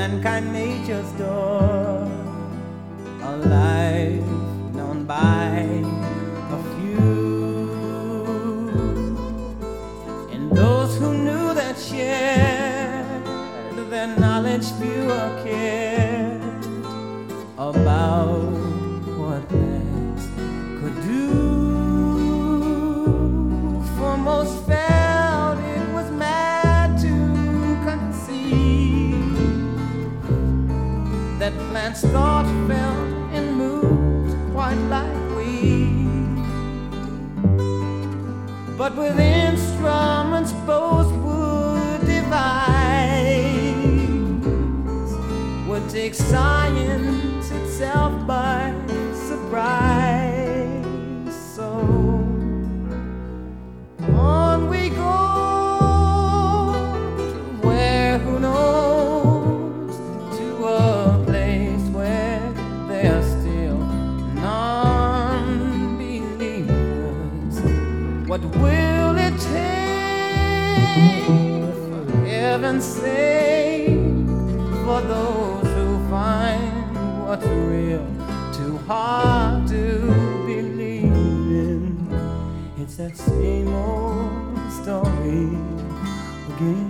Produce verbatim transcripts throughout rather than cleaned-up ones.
mankind nature's door, a life known by a few, and those who knew that shared their knowledge fewer cared about what plants could do. For most felt it was mad to conceive that plants thought, felt, and moved quite like we. But with instruments both would devise, would take science itself by surprise. So on we go to where, who knows, to a place where there are still non-believers. What will it take, for heaven's sake, for those who find what's real too hard to believe in? It's that same old story again.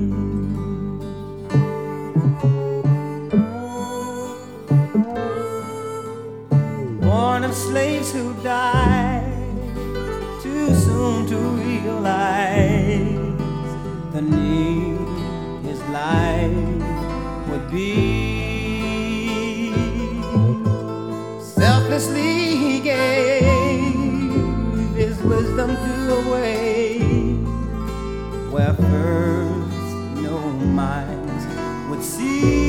Born of slaves who died too soon to realize the need his life would be. Selflessly he gave his wisdom to a way where first no minds would see.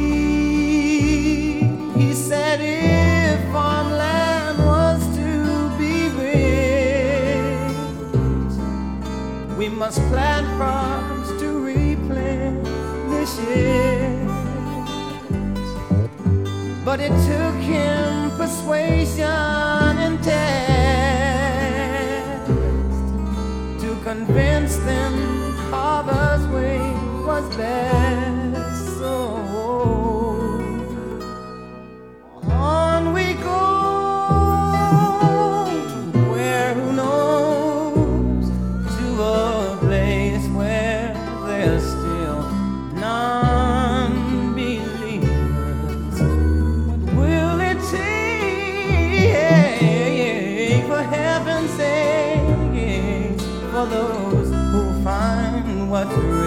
He said if farmland was to be rich, we must plant crops to replenish it. But it took him persuasion and test to convince them harbor's way was best. So on we go to where, who knows, to a place where there's still non-believers. What will it take, for heaven's sake, for those who find what's real